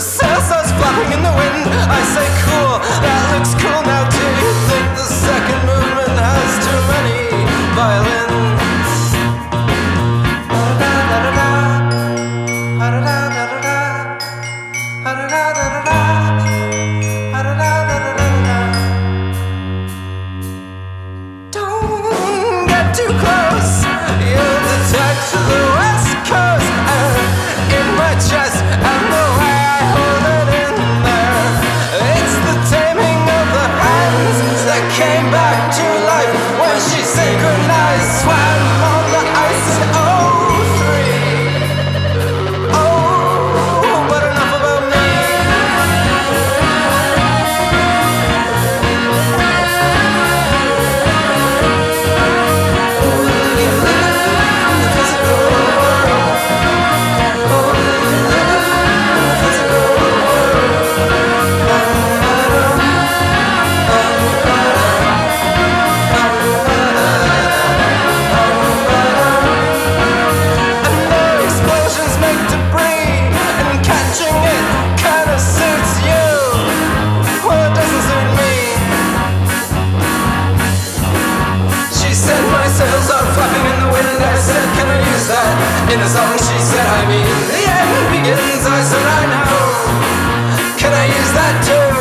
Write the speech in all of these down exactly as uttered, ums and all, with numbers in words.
sail starts flapping in the wind. I say cool, that looks cool. Now do you think the second movement has too many violins? Don't get too close, you'll detect the west coast and in my chest and the way I hold it in there. It's the taming of the hands that came back to life when she synchronized, swam on the ice in oh three. Oh, but enough about me. In the song she said, I mean, the end begins. I said, I know. Can I use that too?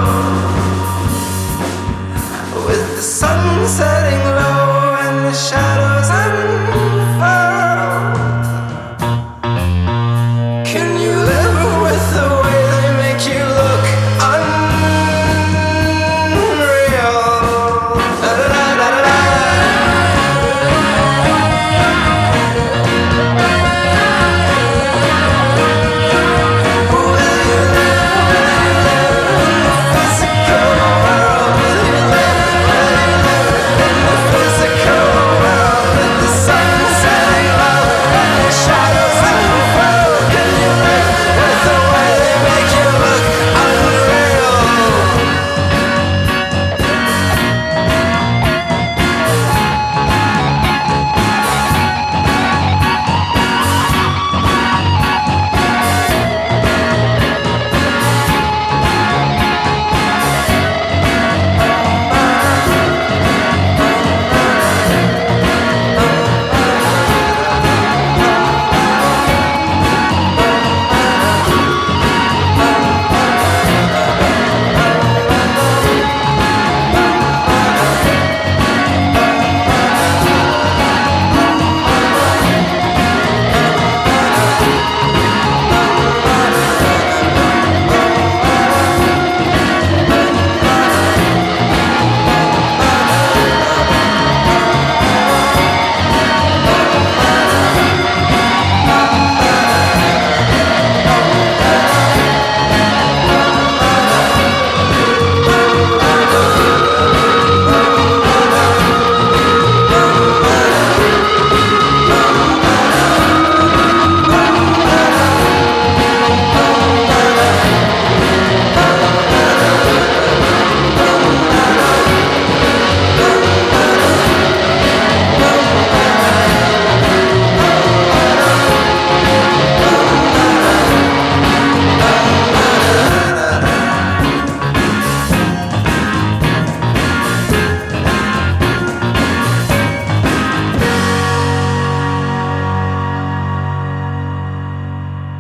Setting low and the shadow